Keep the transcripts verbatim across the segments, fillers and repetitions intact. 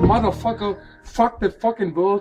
motherfucker. Fuck the fucking world.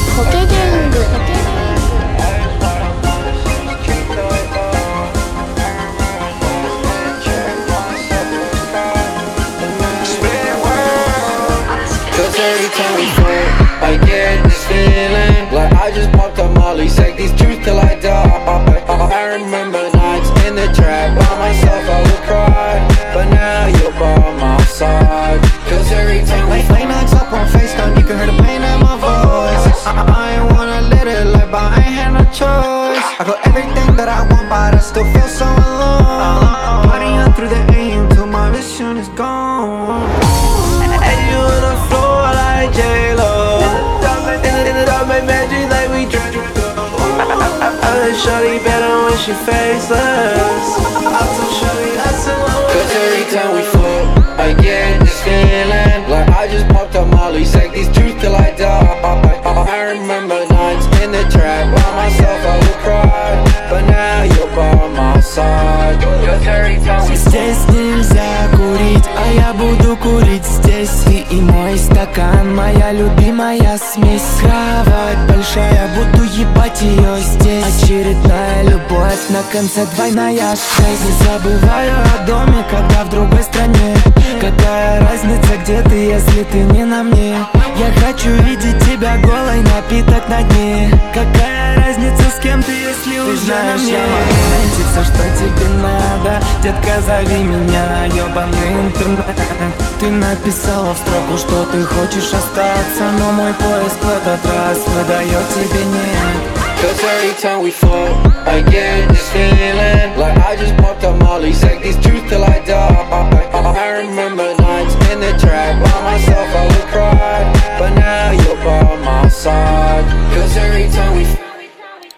Cause every time we fuck, I get this feeling like I just popped a molly, say these truths till I die. I remember nights in the trap, by myself I would cry, but now you're by my side. Cause every time we fuck, late nights up on FaceTime, you can hear the pain in my voice. I, I, I ain't wanna let it like, but I ain't had no choice. I got everything that I want, but I still feel so alone. Partying through the A M till my vision is gone. And you on the floor like J-Lo, in the dark make magic like we drink. I let shorty better when she faceless. I told shorty that's a long way. Cause every time we fuck, I get this feeling like I just popped a molly, say these truths till I die. I remember nights in the trap, by myself I would cry, but now you're by my side. Cause every time we fuck. Здесь нельзя курить, а я буду курить здесь. Ты и мой стакан, моя любимая смесь. Кровать большая, буду ебать ее здесь. Очередная любовь, на конце двойная шесть. Не забываю о доме, когда в другой стране. Какая разница, где ты, если ты не на мне? Я хочу видеть тебя голой, напиток на дне. Какая разница, с кем ты, если ты уже на мне? Я могу найти все, что тебе надо. Детка, зови меня, ёбаный интернет. Ты написала в строку, что ты хочешь остаться, но мой поиск в этот раз выдает тебе нет. Cause every time we fuck, I get this feeling like I just popped a molly, say these truths till I die. I remember nights in the trap, by myself I